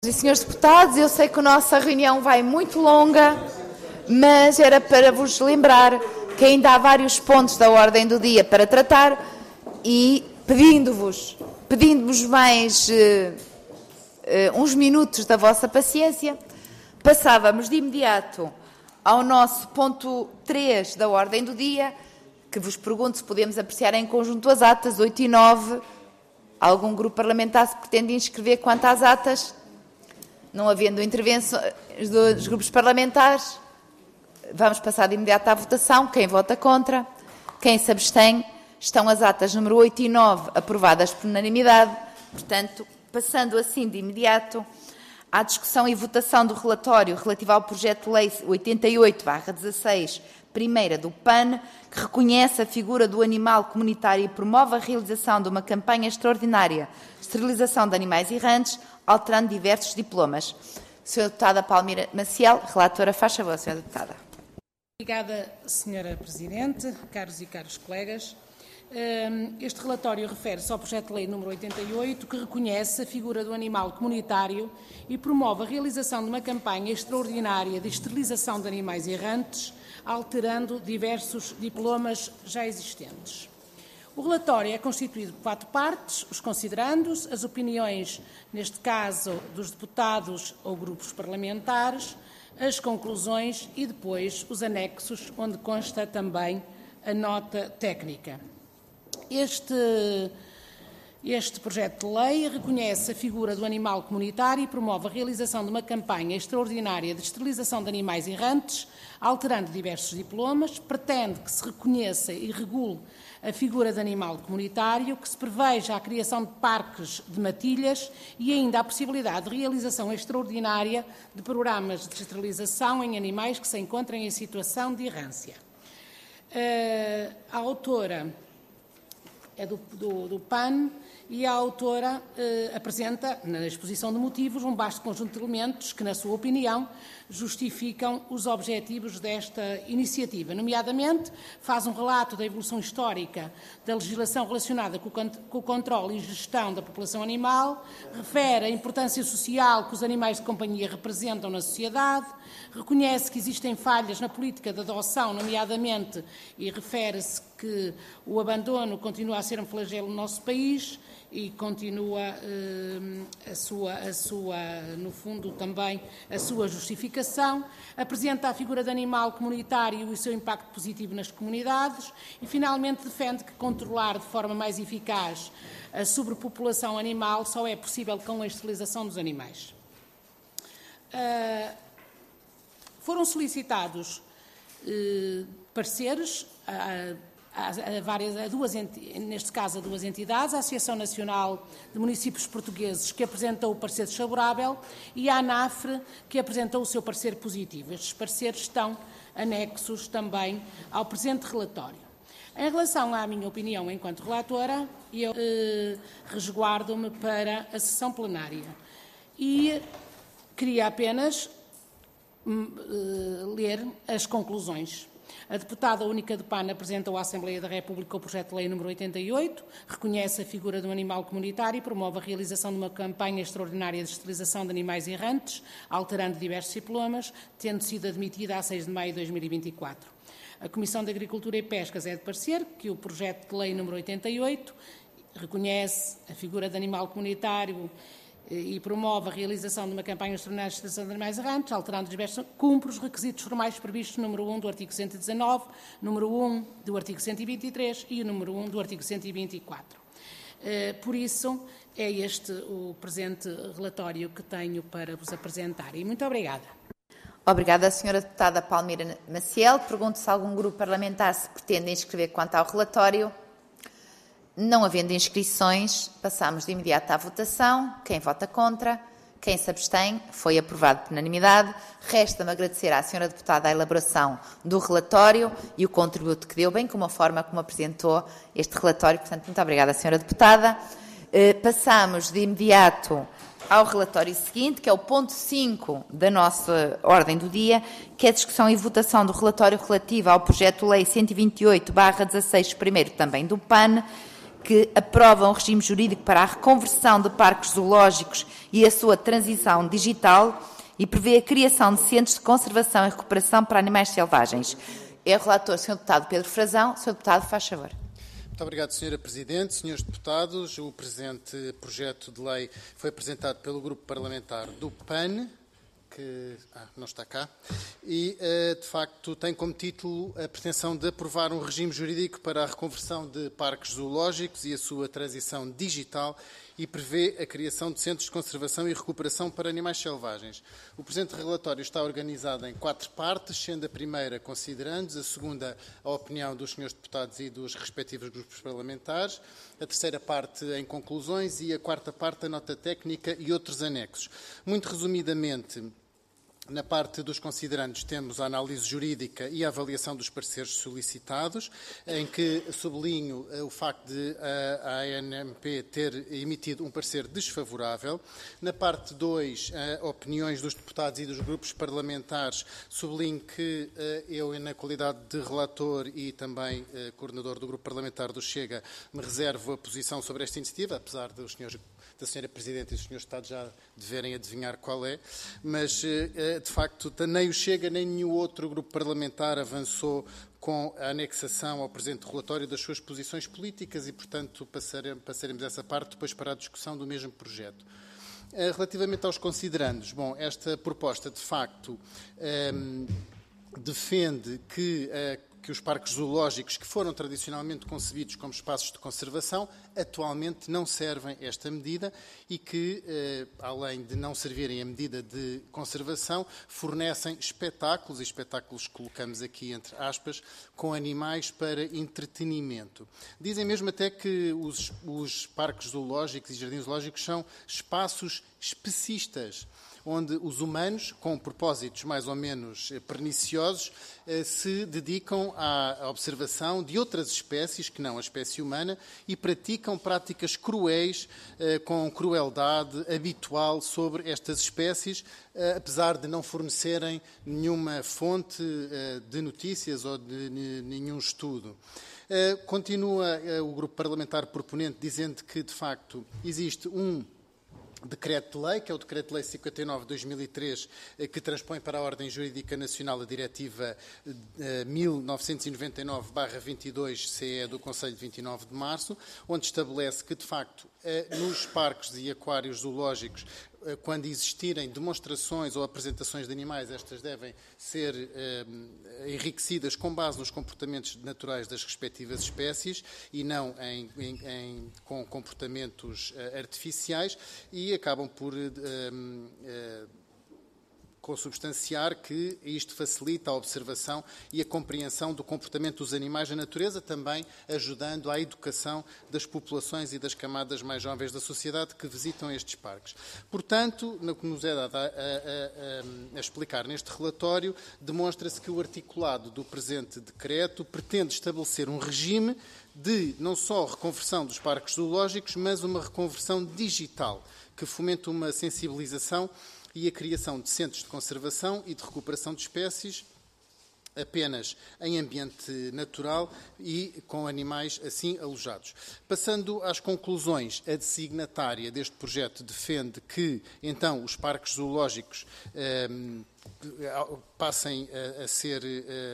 E senhores deputados, eu sei que a nossa reunião vai muito longa, mas era para vos lembrar que ainda há vários pontos da ordem do dia para tratar e pedindo-vos mais uns minutos da vossa paciência, passávamos de imediato ao nosso ponto 3 da ordem do dia, que vos pergunto se podemos apreciar em conjunto as atas 8 e 9. Algum grupo parlamentar se pretende inscrever quanto às atas? Não havendo intervenções dos grupos parlamentares, vamos passar de imediato à votação. Quem vota contra? Quem se abstém? Estão as atas número 8 e 9 aprovadas por unanimidade. Portanto, passando assim de imediato à discussão e votação do relatório relativo ao projeto de lei 88/16, primeira do PAN, que reconhece a figura do animal comunitário e promove a realização de uma campanha extraordinária de esterilização de animais errantes, alterando diversos diplomas. Sra. Deputada Palmira Maciel, relatora, faz favor, Sra. Deputada. Obrigada, Sra. Presidente, caros e caros colegas. Este relatório refere-se ao projeto de lei número 88, que reconhece a figura do animal comunitário e promove a realização de uma campanha extraordinária de esterilização de animais errantes, alterando diversos diplomas já existentes. O relatório é constituído por 4 partes: os considerandos, as opiniões, neste caso, dos deputados ou grupos parlamentares, as conclusões e depois os anexos, onde consta também a nota técnica. Este projeto de lei reconhece a figura do animal comunitário e promove a realização de uma campanha extraordinária de esterilização de animais errantes, alterando diversos diplomas, pretende que se reconheça e regule a figura de animal comunitário, que se preveja a criação de parques de matilhas e ainda a possibilidade de realização extraordinária de programas de esterilização em animais que se encontrem em situação de errância. A autora é do PAN e a autora apresenta, na exposição de motivos, um vasto conjunto de elementos que, na sua opinião, justificam os objetivos desta iniciativa. Nomeadamente, faz um relato da evolução histórica da legislação relacionada com o controle e gestão da população animal, refere a importância social que os animais de companhia representam na sociedade, reconhece que existem falhas na política de adoção, nomeadamente, e refere-se que o abandono continua a ser um flagelo no nosso país e continua no fundo, também a sua justificação, apresenta a figura de animal comunitário e o seu impacto positivo nas comunidades e, finalmente, defende que controlar de forma mais eficaz a sobrepopulação animal só é possível com a esterilização dos animais. Foram solicitados pareceres neste caso a duas entidades, a Associação Nacional de Municípios Portugueses, que apresentou o parecer desfavorável, e a ANAFRE, que apresentou o seu parecer positivo. Estes pareceres estão anexos também ao presente relatório. Em relação à minha opinião enquanto relatora, eu resguardo-me para a sessão plenária e queria apenas ler as conclusões. A deputada única do PAN apresentou à Assembleia da República o projeto de lei número 88, reconhece a figura do animal comunitário e promove a realização de uma campanha extraordinária de esterilização de animais errantes, alterando diversos diplomas, tendo sido admitida a 6 de maio de 2024. A Comissão de Agricultura e Pescas é de parecer que o projeto de lei número 88 reconhece a figura de animal comunitário e promove a realização de uma campanha extraordinária de esterilização de animais errantes, alterando diversos, cumpre os requisitos formais previstos no número 1 do artigo 119, número 1 do artigo 123 e o número 1 do artigo 124. Por isso, é este o presente relatório que tenho para vos apresentar. E muito obrigada. Obrigada, Sra. Deputada Palmira Maciel. Pergunto se algum grupo parlamentar se pretende inscrever quanto ao relatório. Não havendo inscrições, passamos de imediato à votação. Quem vota contra? Quem se abstém? Foi aprovado por unanimidade. Resta-me agradecer à Sra. Deputada a elaboração do relatório e o contributo que deu, bem como a forma como apresentou este relatório. Portanto, muito obrigada, Sra. Deputada. Passamos de imediato ao relatório seguinte, que é o ponto 5 da nossa ordem do dia, que é a discussão e votação do relatório relativo ao projeto de lei 128/16, primeiro também do PAN, que aprova um regime jurídico para a reconversão de parques zoológicos e a sua transição digital e prevê a criação de centros de conservação e recuperação para animais selvagens. É o relator, Sr. Deputado Pedro Frazão. Sr. Deputado, faz favor. Muito obrigado, Sra. Presidente. Senhores deputados, o presente projeto de lei foi apresentado pelo Grupo Parlamentar do PAN, que não está cá, e, de facto, tem como título a pretensão de aprovar um regime jurídico para a reconversão de parques zoológicos e a sua transição digital e prevê a criação de centros de conservação e recuperação para animais selvagens. O presente relatório está organizado em 4 partes, sendo a primeira considerandos, a segunda a opinião dos senhores deputados e dos respectivos grupos parlamentares, a terceira parte em conclusões e a quarta parte a nota técnica e outros anexos. Muito resumidamente, na parte dos considerandos temos a análise jurídica e a avaliação dos pareceres solicitados, em que sublinho o facto de a ANMP ter emitido um parecer desfavorável. Na parte 2, opiniões dos deputados e dos grupos parlamentares, sublinho que eu, na qualidade de relator e também coordenador do grupo parlamentar do Chega, me reservo a posição sobre esta iniciativa, apesar dos senhores da Sra. Presidente e dos Srs. Deputados já deverem adivinhar qual é, mas, de facto, nem o Chega nem nenhum outro grupo parlamentar avançou com a anexação ao presente relatório das suas posições políticas e, portanto, passaremos essa parte depois para a discussão do mesmo projeto. Relativamente aos considerandos, bom, esta proposta, de facto, defende que os parques zoológicos, que foram tradicionalmente concebidos como espaços de conservação, atualmente não servem esta medida e que, além de não servirem a medida de conservação, fornecem espetáculos, e espetáculos colocamos aqui entre aspas, com animais para entretenimento. Dizem mesmo até que os parques zoológicos e jardins zoológicos são espaços especistas, onde os humanos, com propósitos mais ou menos perniciosos, se dedicam à observação de outras espécies, que não a espécie humana, e praticam práticas cruéis, com crueldade habitual sobre estas espécies, apesar de não fornecerem nenhuma fonte de notícias ou de nenhum estudo. Continua o grupo parlamentar proponente dizendo que, de facto, existe um decreto-lei, que é o Decreto-Lei 59 de 2003, que transpõe para a Ordem Jurídica Nacional a Diretiva 1999/22/CE do Conselho de 29 de março, onde estabelece que, de facto, nos parques e aquários zoológicos, quando existirem demonstrações ou apresentações de animais, estas devem ser enriquecidas com base nos comportamentos naturais das respectivas espécies e não com comportamentos artificiais, e acabam por consubstanciar que isto facilita a observação e a compreensão do comportamento dos animais na natureza, também ajudando à educação das populações e das camadas mais jovens da sociedade que visitam estes parques. Portanto, no que nos é dado a explicar neste relatório, demonstra-se que o articulado do presente decreto pretende estabelecer um regime de não só reconversão dos parques zoológicos, mas uma reconversão digital, que fomenta uma sensibilização e a criação de centros de conservação e de recuperação de espécies apenas em ambiente natural e com animais assim alojados. Passando às conclusões, a designatária deste projeto defende que, então, os parques zoológicos passem a ser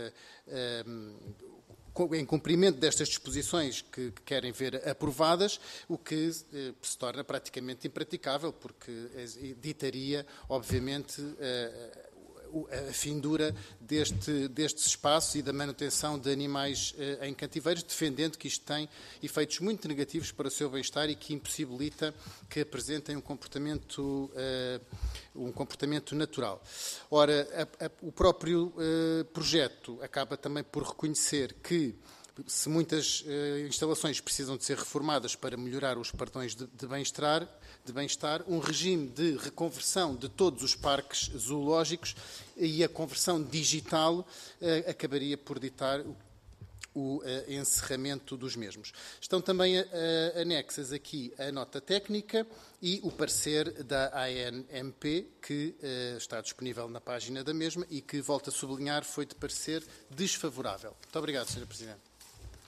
em cumprimento destas disposições que querem ver aprovadas, o que se torna praticamente impraticável, porque ditaria, obviamente, a findura destes espaços e da manutenção de animais em cativeiros, defendendo que isto tem efeitos muito negativos para o seu bem-estar e que impossibilita que apresentem um comportamento natural. Ora, o próprio projeto acaba também por reconhecer que, se muitas instalações precisam de ser reformadas para melhorar os padrões de bem-estar, um regime de reconversão de todos os parques zoológicos e a conversão digital acabaria por ditar o encerramento dos mesmos. Estão também anexas aqui a nota técnica e o parecer da ANMP, que está disponível na página da mesma e que, volto a sublinhar, foi de parecer desfavorável. Muito obrigado, Sra. Presidente.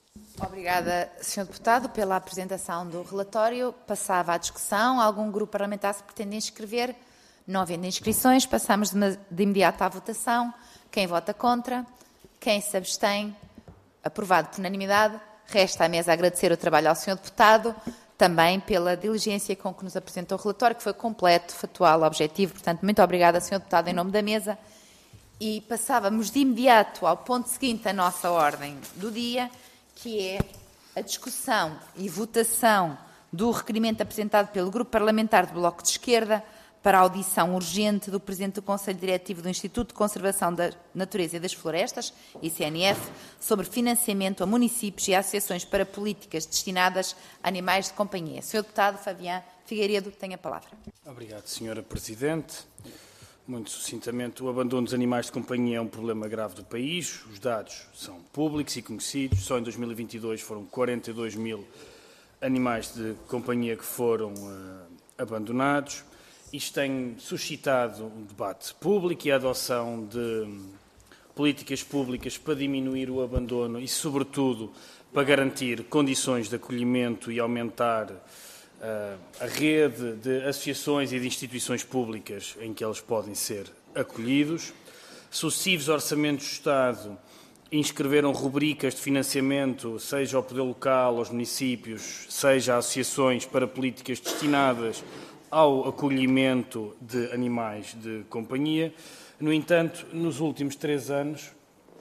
Obrigada, Sr. Deputado, pela apresentação do relatório. Passava à discussão. Algum grupo parlamentar se pretende inscrever? Não havendo inscrições, passamos de imediato à votação. Quem vota contra? Quem se abstém? Aprovado por unanimidade. Resta à mesa agradecer o trabalho ao Sr. Deputado, também pela diligência com que nos apresentou o relatório, que foi completo, factual, objetivo. Portanto, muito obrigada, Sr. Deputado, em nome da mesa. E passávamos de imediato ao ponto seguinte da nossa ordem do dia, que é a discussão e votação do requerimento apresentado pelo Grupo Parlamentar do Bloco de Esquerda para a audição urgente do Presidente do Conselho Diretivo do Instituto de Conservação da Natureza e das Florestas, ICNF, sobre financiamento a municípios e associações para políticas destinadas a animais de companhia. Sr. Deputado Fabián Figueiredo, tem a palavra. Obrigado, Sra. Presidente. Muito sucintamente, o abandono dos animais de companhia é um problema grave do país. Os dados são públicos e conhecidos. Só em 2022 foram 42 mil animais de companhia que foram abandonados. Isto tem suscitado um debate público e a adoção de políticas públicas para diminuir o abandono e, sobretudo, para garantir condições de acolhimento e aumentar a rede de associações e de instituições públicas em que eles podem ser acolhidos. Sucessivos orçamentos do Estado inscreveram rubricas de financiamento, seja ao poder local, aos municípios, seja a associações para políticas destinadas ao acolhimento de animais de companhia. No entanto, nos últimos 3 anos,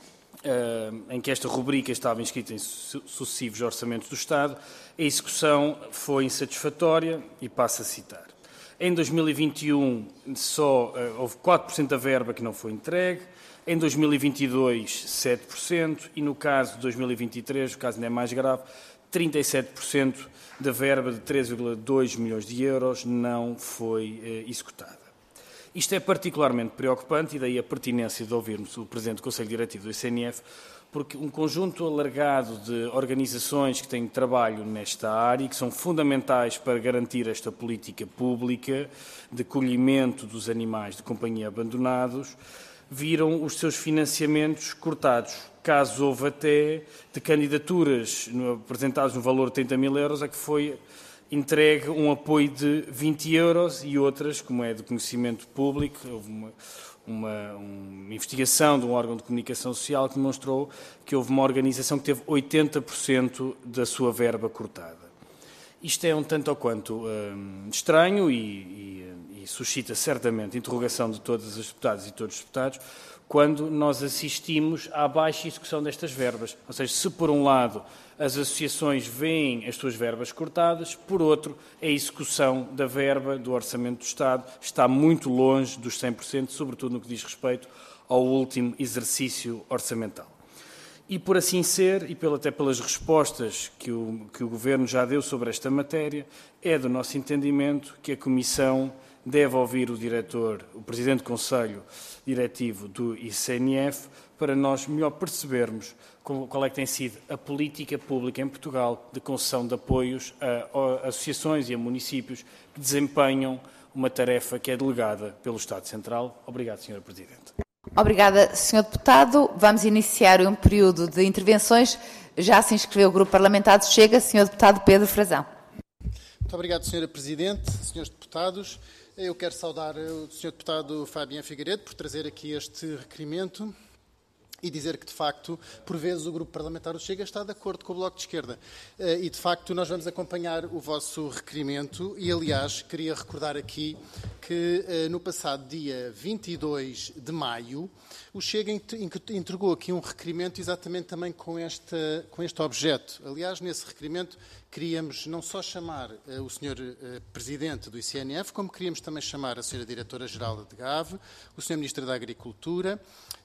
em que esta rubrica estava inscrita em sucessivos orçamentos do Estado, a execução foi insatisfatória e passo a citar. Em 2021, só houve 4% da verba que não foi entregue, em 2022, 7%, e no caso de 2023, o caso ainda é mais grave, 37% da verba de 3,2 milhões de euros não foi executada. Isto é particularmente preocupante e daí a pertinência de ouvirmos o Presidente do Conselho Diretivo do ICNF, porque um conjunto alargado de organizações que têm trabalho nesta área e que são fundamentais para garantir esta política pública de acolhimento dos animais de companhia abandonados, viram os seus financiamentos cortados. Casos houve até de candidaturas apresentadas no valor de 30 mil euros a que foi entregue um apoio de 20 euros e outras, como é de conhecimento público, houve uma investigação de um órgão de comunicação social que demonstrou que houve uma organização que teve 80% da sua verba cortada. Isto é um tanto ou quanto estranho e suscita certamente interrogação de todas as deputadas e todos os deputados quando nós assistimos à baixa execução destas verbas. Ou seja, se por um lado as associações veem as suas verbas cortadas, por outro, a execução da verba do Orçamento do Estado está muito longe dos 100%, sobretudo no que diz respeito ao último exercício orçamental. E por assim ser, e até pelas respostas que o Governo já deu sobre esta matéria, é do nosso entendimento que a Comissão deve ouvir o Presidente do Conselho Diretivo do ICNF para nós melhor percebermos qual é que tem sido a política pública em Portugal de concessão de apoios a associações e a municípios que desempenham uma tarefa que é delegada pelo Estado Central. Obrigado, Sra. Presidente. Obrigada, Sr. Deputado. Vamos iniciar um período de intervenções. Já se inscreveu o Grupo Parlamentar do Chega, Sr. Deputado Pedro Frazão. Muito obrigado, Sra. Presidente, Srs. Deputados. Eu quero saudar o Sr. Deputado Fabián Figueiredo por trazer aqui este requerimento e dizer que, de facto, por vezes o Grupo Parlamentar do Chega está de acordo com o Bloco de Esquerda. E, de facto, nós vamos acompanhar o vosso requerimento e, aliás, queria recordar aqui que no passado dia 22 de maio, o Chega entregou aqui um requerimento exatamente também com este objeto. Aliás, nesse requerimento queríamos não só chamar o Sr. Presidente do ICNF, como queríamos também chamar a Sra. Diretora-Geral da DGAV, o Sr. Ministro da Agricultura,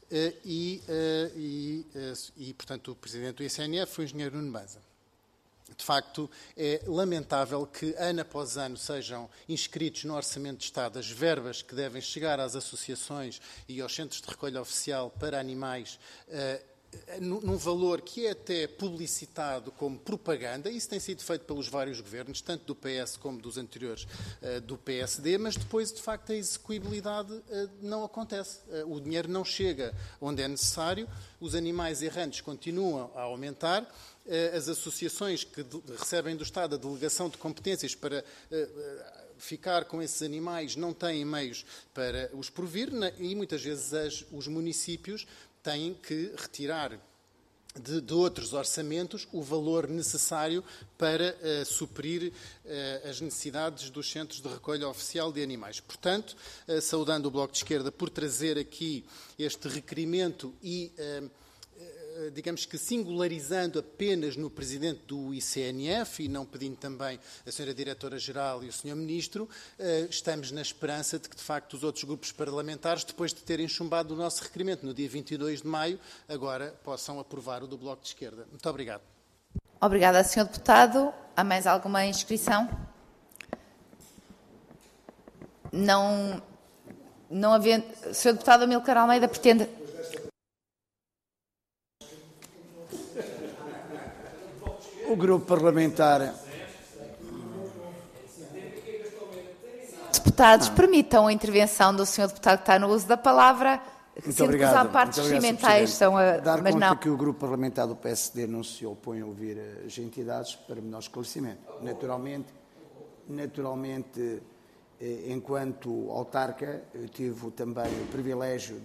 portanto, o Presidente do ICNF foi o Engenheiro Nuno Banza. De facto, é lamentável que, ano após ano, sejam inscritos no Orçamento de Estado as verbas que devem chegar às associações e aos centros de recolha oficial para animais num valor que é até publicitado como propaganda. Isso tem sido feito pelos vários governos, tanto do PS como dos anteriores do PSD, mas depois, de facto, a execuibilidade não acontece. O dinheiro não chega onde é necessário, os animais errantes continuam a aumentar as associações que recebem do Estado a delegação de competências para ficar com esses animais não têm meios para os provir e muitas vezes os municípios têm que retirar de outros orçamentos o valor necessário para suprir as necessidades dos centros de recolha oficial de animais. Portanto, saudando o Bloco de Esquerda por trazer aqui este requerimento e, digamos que singularizando apenas no Presidente do ICNF e não pedindo também a Sra. Diretora-Geral e o Sr. Ministro, estamos na esperança de que, de facto, os outros grupos parlamentares, depois de terem chumbado o nosso requerimento no dia 22 de maio, agora possam aprovar o do Bloco de Esquerda. Muito obrigado. Obrigada, Sr. Deputado. Há mais alguma inscrição? Não havendo... Sr. Deputado Amílcar Almeida pretende... O grupo parlamentar... Deputados, permitam a intervenção do Sr. Deputado que está no uso da palavra, sendo que os apartes regimentais são a... Dar mas conta não. que o grupo parlamentar do PSD não se opõe a ouvir as entidades para menor esclarecimento. Naturalmente, enquanto autarca, eu tive também o privilégio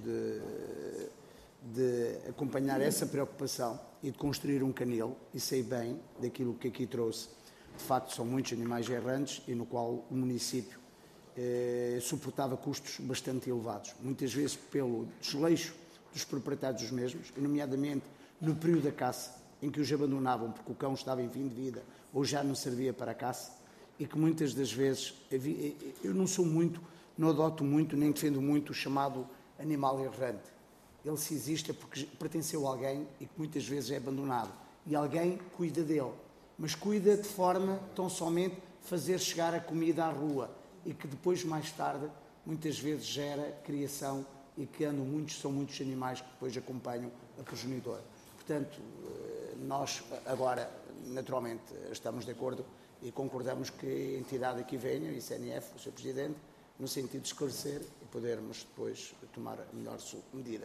de acompanhar essa preocupação e de construir um canil, e sei bem daquilo que aqui trouxe. De facto, são muitos animais errantes e no qual o município suportava custos bastante elevados, muitas vezes pelo desleixo dos proprietários dos mesmos, nomeadamente no período da caça, em que os abandonavam porque o cão estava em fim de vida ou já não servia para a caça, e que muitas das vezes, eu não adoto muito, nem defendo muito o chamado animal errante. Ele, se existe, é porque pertenceu a alguém e que muitas vezes é abandonado. E alguém cuida dele, mas cuida de forma tão somente fazer chegar a comida à rua e que depois, mais tarde, muitas vezes gera criação e que são muitos animais que depois acompanham a progenitora. Portanto, nós agora, naturalmente, estamos de acordo e concordamos que a entidade aqui venha, o ICNF, o Sr. Presidente, no sentido de esclarecer e podermos depois tomar a melhor medida.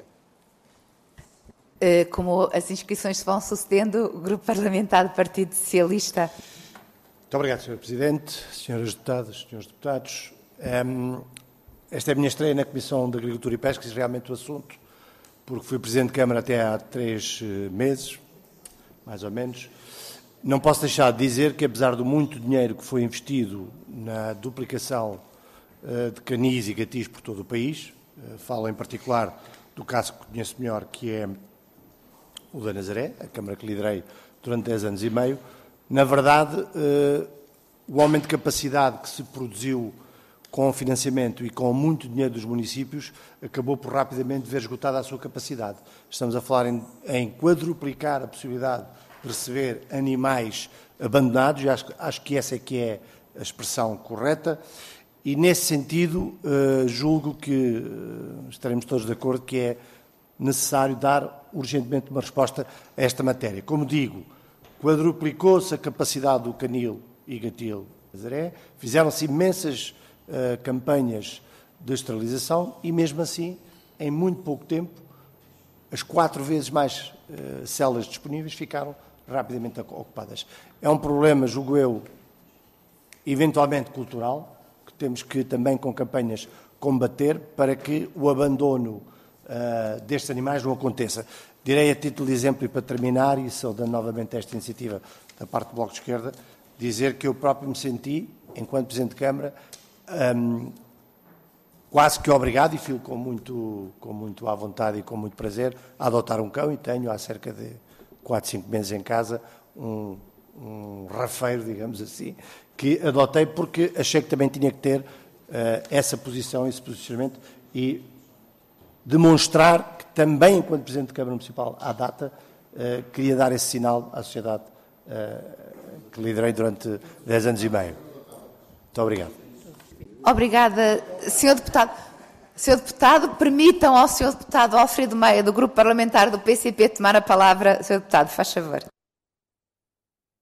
Como as inscrições se vão sucedendo, o Grupo Parlamentar do Partido Socialista. Muito obrigado, Sr. Presidente, Sras. Deputadas, Srs. Deputados. Esta é a minha estreia na Comissão de Agricultura e Pesca, e realmente o assunto, porque fui Presidente de Câmara até há 3 meses, mais ou menos. Não posso deixar de dizer que, apesar do muito dinheiro que foi investido na duplicação de canis e gatis por todo o país, falo em particular do caso que conheço melhor, que é o da Nazaré, a Câmara que liderei durante 10 anos e meio. Na verdade, o aumento de capacidade que se produziu com o financiamento e com muito dinheiro dos municípios acabou por rapidamente ver esgotada a sua capacidade. Estamos a falar em quadruplicar a possibilidade de receber animais abandonados, e acho que essa é que é a expressão correta, e nesse sentido julgo que estaremos todos de acordo que é necessário dar urgentemente uma resposta a esta matéria. Como digo, quadruplicou-se a capacidade do canil e gatil Nazaré, fizeram-se imensas campanhas de esterilização e, mesmo assim, em muito pouco tempo, as 4 vezes mais celas disponíveis ficaram rapidamente ocupadas. É um problema, julgo eu, eventualmente cultural, que temos que também com campanhas combater para que o abandono destes animais não aconteça. Direi a título de exemplo e para terminar, e saudando novamente esta iniciativa da parte do Bloco de Esquerda, dizer que eu próprio me senti, enquanto Presidente de Câmara, quase que obrigado, e filo com muito à vontade e com muito prazer, a adotar um cão, e tenho há cerca de 4, 5 meses em casa um rafeiro, digamos assim, que adotei porque achei que também tinha que ter essa posição, esse posicionamento, e demonstrar que também, enquanto Presidente de Câmara Municipal à data, queria dar esse sinal à sociedade que liderei durante 10 anos e meio. Muito obrigado. Obrigada, Sr. Deputado. Sr. Deputado, permitam ao Sr. Deputado Alfredo Meia, do Grupo Parlamentar do PCP, tomar a palavra. Sr. Deputado, faz favor.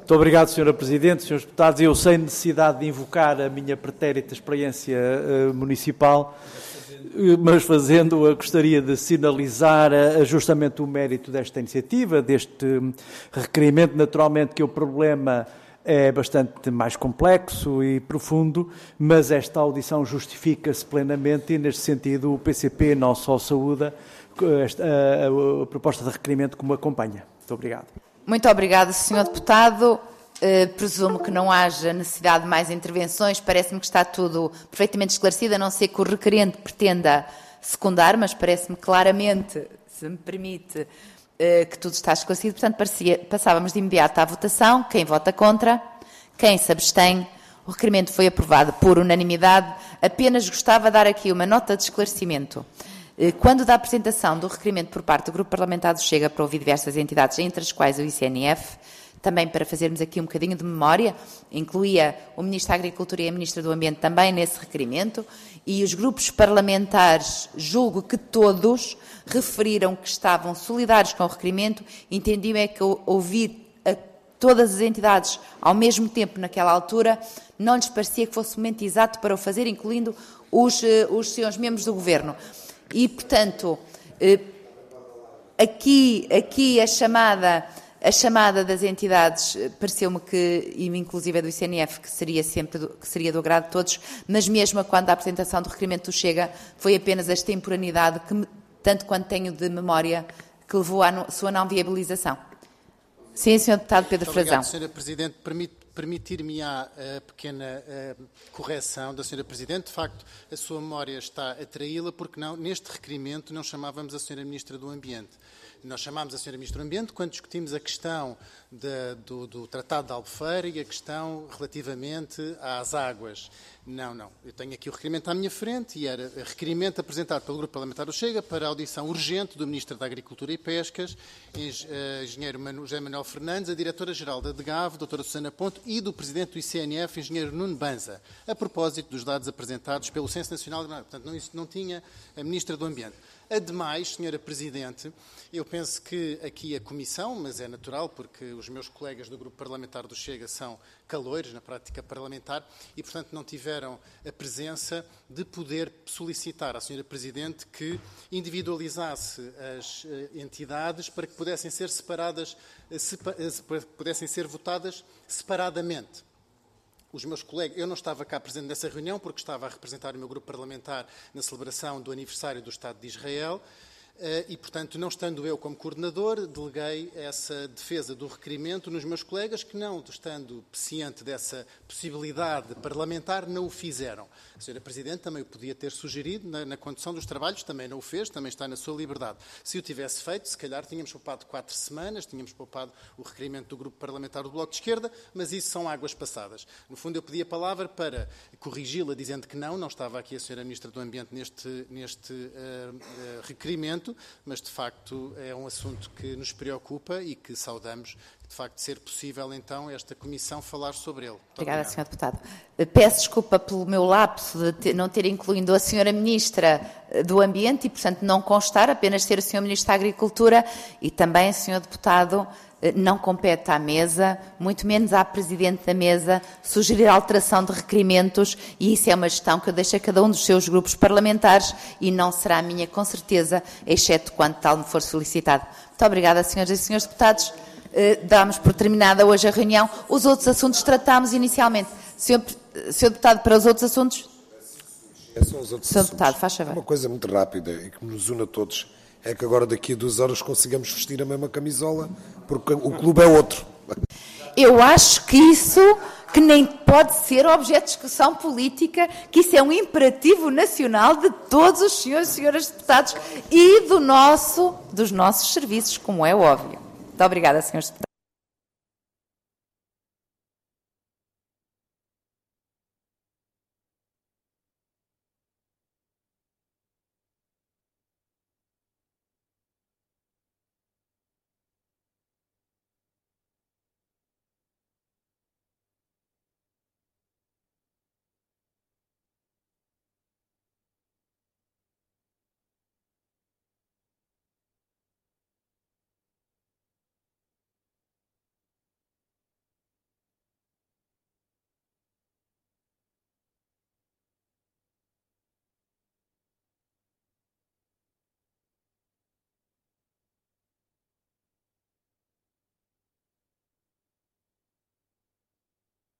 Muito obrigado, Sra. Presidente, Srs. Deputados. Eu, sem necessidade de invocar a minha pretérita experiência municipal, mas fazendo-a, gostaria de sinalizar justamente o mérito desta iniciativa, deste requerimento. Naturalmente que o problema é bastante mais complexo e profundo, mas esta audição justifica-se plenamente e, neste sentido, o PCP não só saúda a proposta de requerimento como acompanha. Muito obrigado. Muito obrigada, Sr. Deputado. Presumo que não haja necessidade de mais intervenções. Parece-me que está tudo perfeitamente esclarecido, a não ser que o requerente pretenda secundar, mas parece-me claramente, se me permite, que tudo está esclarecido. Portanto, passávamos de imediato à votação. Quem vota contra? Quem se abstém? O requerimento foi aprovado por unanimidade. Apenas gostava de dar aqui uma nota de esclarecimento. Quando da apresentação do requerimento por parte do Grupo Parlamentar do Chega para ouvir diversas entidades, entre as quais o ICNF, também para fazermos aqui um bocadinho de memória, incluía o Ministro da Agricultura e a Ministra do Ambiente também nesse requerimento, e os grupos parlamentares, julgo que todos, referiram que estavam solidários com o requerimento, entendiam é que ouvir a todas as entidades ao mesmo tempo naquela altura não lhes parecia que fosse o momento exato para o fazer, incluindo os senhores membros do Governo. E, portanto, aqui a chamada das entidades pareceu-me que, e inclusive do ICNF, que seria do agrado de todos, mas mesmo quando a apresentação do requerimento do Chega foi apenas a extemporaneidade, tanto quanto tenho de memória, que levou à sua não viabilização. Sim, Sr. Deputado Pedro Frazão. Obrigado, Sra. Presidente. Permitir-me-á a pequena correção da Sra. Presidente. De facto, a sua memória está a traí-la, porque não, neste requerimento não chamávamos a Sra. Ministra do Ambiente. Nós chamámos a Sra. Ministra do Ambiente quando discutimos a questão do Tratado de Albufeira e a questão relativamente às águas. Não. Eu tenho aqui o requerimento à minha frente e era requerimento apresentado pelo Grupo Parlamentar do Chega para a audição urgente do Ministro da Agricultura e Pescas, Engenheiro José Manuel Fernandes, a Diretora-Geral da DGAV, Doutora Susana Ponto, e do Presidente do ICNF, Engenheiro Nuno Banza, a propósito dos dados apresentados pelo Censo Nacional. Portanto, isso não tinha a Ministra do Ambiente. Ademais, Sra. Presidente, eu penso que aqui a Comissão, mas é natural porque os meus colegas do Grupo Parlamentar do Chega são caloiros na prática parlamentar e, portanto, não tiveram a presença de poder solicitar à Sra. Presidente que individualizasse as entidades para que pudessem ser separadas, pudessem ser votadas separadamente. Os meus colegas, eu não estava cá presente nessa reunião porque estava a representar o meu grupo parlamentar na celebração do aniversário do Estado de Israel e, portanto, não estando eu como coordenador, deleguei essa defesa do requerimento nos meus colegas que, não estando ciente dessa possibilidade parlamentar, não o fizeram. A Sra. Presidente também o podia ter sugerido na condução dos trabalhos, também não o fez, também está na sua liberdade. Se o tivesse feito, se calhar tínhamos poupado 4 semanas, tínhamos poupado o requerimento do Grupo Parlamentar do Bloco de Esquerda, mas isso são águas passadas. No fundo, eu pedi a palavra para corrigi-la, dizendo que não estava aqui a Sra. Ministra do Ambiente neste requerimento, mas de facto é um assunto que nos preocupa e que saudamos, de facto, ser possível então esta Comissão falar sobre ele. Muito obrigada, Sr. Deputado. Peço desculpa pelo meu lapso de não ter incluído a Sra. Ministra do Ambiente e, portanto, não constar, apenas ter o Sr. Ministro da Agricultura e também, Sr. Deputado, não compete à mesa, muito menos à Presidente da mesa, sugerir alteração de requerimentos e isso é uma gestão que eu deixo a cada um dos seus grupos parlamentares e não será a minha, com certeza, exceto quando tal me for solicitado. Muito obrigada, senhoras e senhores deputados. Damos por terminada hoje a reunião. Os outros assuntos tratámos inicialmente. Senhor Deputado, para os outros assuntos? São os outros Senhor Deputado, faz favor. Uma coisa muito rápida e que nos une a todos é que agora daqui a 2 horas consigamos vestir a mesma camisola, porque o clube é outro. Eu acho que isso que nem pode ser objeto de discussão política, que isso é um imperativo nacional de todos os senhores e senhoras deputados e dos nossos serviços, como é óbvio. Muito obrigada, senhores deputados.